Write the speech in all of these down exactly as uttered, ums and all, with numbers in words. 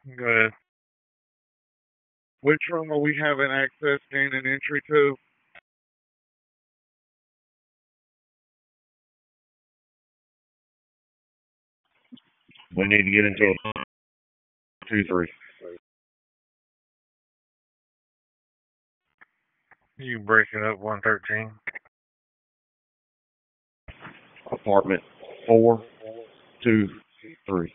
Go ahead. Which room are we having access, gain, and entry to? We need to get into a two three. You breaking up one thirteen. Apartment four two three.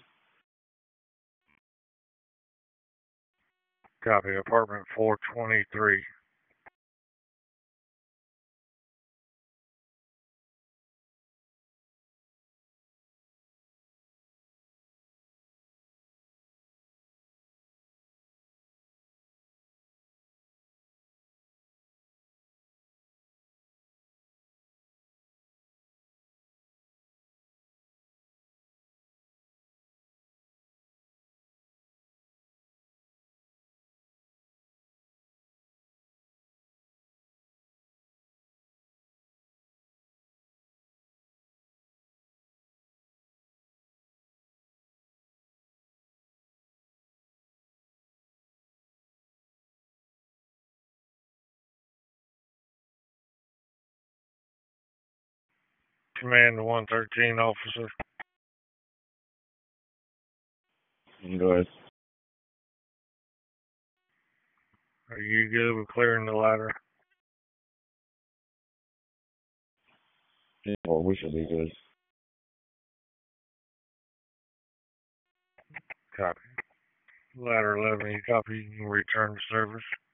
Copy. Apartment four twenty-three. Command one thirteen, officer. Go ahead. Are you good with clearing the ladder? Yeah, or we should be good. Copy. Ladder eleven, you copy. You can return to service.